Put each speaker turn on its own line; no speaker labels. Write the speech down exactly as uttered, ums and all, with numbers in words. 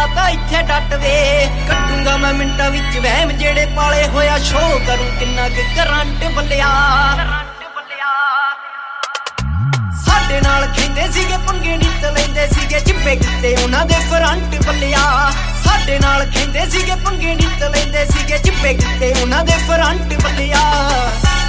ਤਾਂ ਇੱਥੇ ਡੱਟ ਵੇ ਕੱਟੂੰਗਾ ਮੈਂ ਮਿੰਟਾਂ ਵਿੱਚ ਵਹਿਮ ਜਿਹੜੇ ਪਾਲੇ ਹੋਇਆ ਸ਼ੋਅ ਕਰੂੰ ਕਿੰਨਾ ਕੁ ਕਰੰਟ ਬੱਲਿਆ ਸਾਡੇ ਨਾਲ ਖੇਂਦੇ ਸੀਗੇ ਪੰਗੇ ਨਿੱਤ ਲੈਂਦੇ ਸੀਗੇ ਚਿੱਬੇ ਕਿਤੇ ਉਹਨਾਂ ਦੇ ਫਰੰਟ ਬੱਲਿਆ ਸਾਡੇ ਨਾਲ ਖੇਂਦੇ ਸੀਗੇ ਪੰਗੇ ਨਿੱਤ ਲੈਂਦੇ ਸੀਗੇ ਚਿੱਬੇ ਕਿਤੇ ਉਹਨਾਂ ਦੇ ਫਰੰਟ ਬੱਲਿਆ